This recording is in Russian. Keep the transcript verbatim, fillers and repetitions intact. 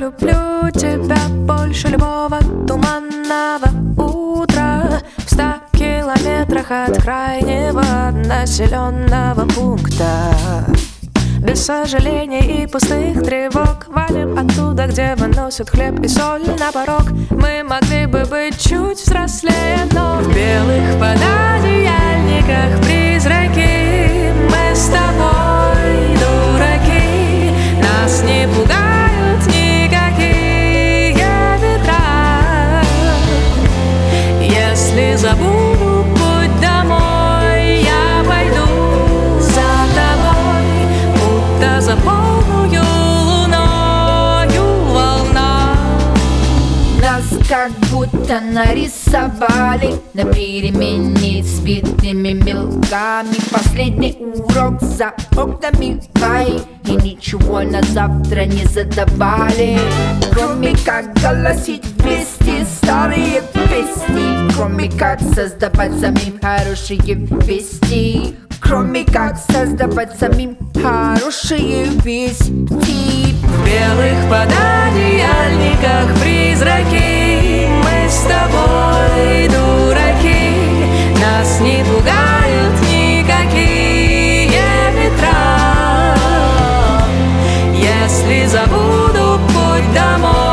люблю тебя больше любого туманного утра в ста километрах от крайнего населенного пункта. Без сожалений и пустых тревог валим оттуда, где выносят хлеб и соль на порог. Мы могли бы быть чуть взрослее, но в белых пододеяльниках призраки. Мы с тобой дураки, нас не пугают никакие ветра. Если забуду путь домой, я пойду за тобой, будто за полную луною волна. Нас как будто нарисовали на перемене цветными мелками. Последний урок за окнами рай, и ничего на завтра не задавали, кроме как голосить вместе старые песни, кроме как создавать самим хорошие вести, кроме как создавать самим хорошие вести. В белых пододеяльниках призраки. Мы с тобой дураки, нас не пугают никакие ветра. Если забуду путь домой,